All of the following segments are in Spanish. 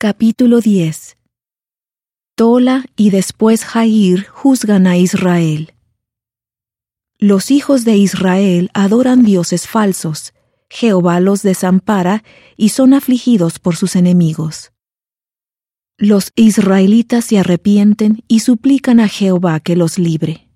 Capítulo 10. Tola y después Jair juzgan a Israel. Los hijos de Israel adoran dioses falsos. Jehová los desampara y son afligidos por sus enemigos. Los israelitas se arrepienten y suplican a Jehová que los libre.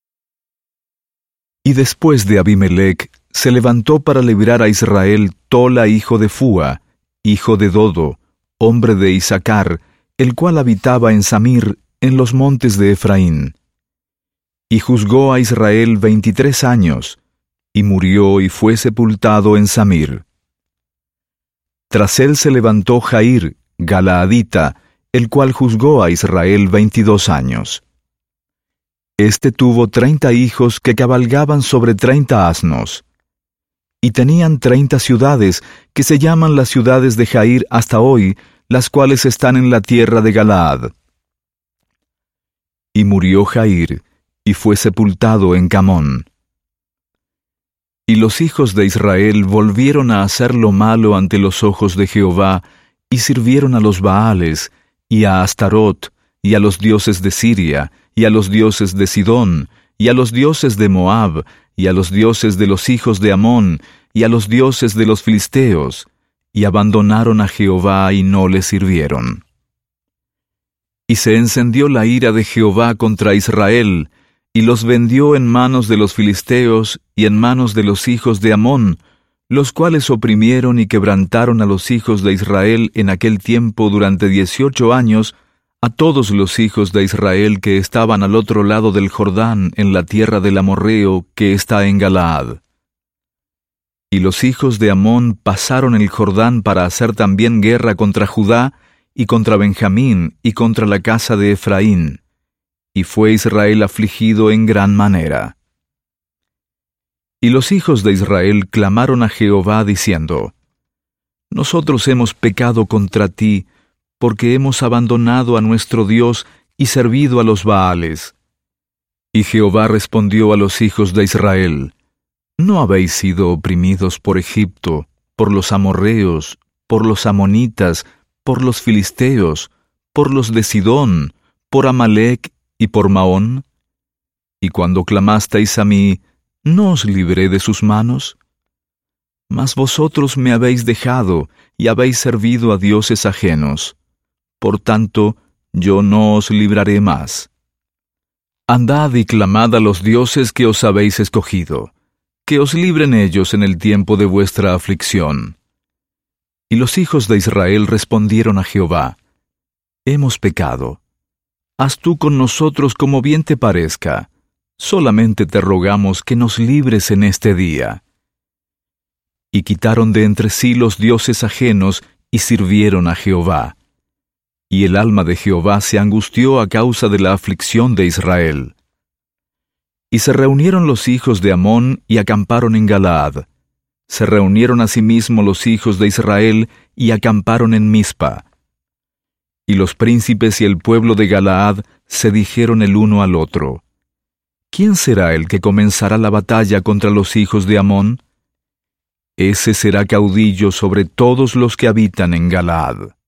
Y después de Abimelech, se levantó para librar a Israel Tola hijo de Fúa, hijo de Dodo, hombre de Isacar, el cual habitaba en Samir, en los montes de Efraín. Y juzgó a Israel 23 años, y murió y fue sepultado en Samir. Tras él se levantó Jair, Galaadita, el cual juzgó a Israel 22 años. Este tuvo 30 hijos que cabalgaban sobre 30 asnos. Y tenían 30 ciudades, que se llaman las ciudades de Jair hasta hoy, las cuales están en la tierra de Galaad. Y murió Jair, y fue sepultado en Camón. Y los hijos de Israel volvieron a hacer lo malo ante los ojos de Jehová, y sirvieron a los Baales, y a Astarot, y a los dioses de Siria, y a los dioses de Sidón, y a los dioses de Moab, y a los dioses de los hijos de Amón, y a los dioses de los filisteos, y abandonaron a Jehová y no le sirvieron. Y se encendió la ira de Jehová contra Israel, y los vendió en manos de los filisteos y en manos de los hijos de Amón, los cuales oprimieron y quebrantaron a los hijos de Israel en aquel tiempo durante 18 años, a todos los hijos de Israel que estaban al otro lado del Jordán en la tierra del amorreo que está en Galaad. Y los hijos de Amón pasaron el Jordán para hacer también guerra contra Judá, y contra Benjamín, y contra la casa de Efraín. Y fue Israel afligido en gran manera. Y los hijos de Israel clamaron a Jehová diciendo: Nosotros hemos pecado contra ti, porque hemos abandonado a nuestro Dios y servido a los Baales. Y Jehová respondió a los hijos de Israel: ¿No habéis sido oprimidos por Egipto, por los amorreos, por los amonitas, por los filisteos, por los de Sidón, por Amalec y por Maón? Y cuando clamasteis a mí, ¿no os libré de sus manos? Mas vosotros me habéis dejado y habéis servido a dioses ajenos. Por tanto, yo no os libraré más. Andad y clamad a los dioses que os habéis escogido, que os libren ellos en el tiempo de vuestra aflicción. Y los hijos de Israel respondieron a Jehová: Hemos pecado. Haz tú con nosotros como bien te parezca. Solamente te rogamos que nos libres en este día. Y quitaron de entre sí los dioses ajenos y sirvieron a Jehová. Y el alma de Jehová se angustió a causa de la aflicción de Israel. Y se reunieron los hijos de Amón y acamparon en Galaad. Se reunieron asimismo los hijos de Israel y acamparon en Mizpa. Y los príncipes y el pueblo de Galaad se dijeron el uno al otro: ¿Quién será el que comenzará la batalla contra los hijos de Amón? Ese será caudillo sobre todos los que habitan en Galaad.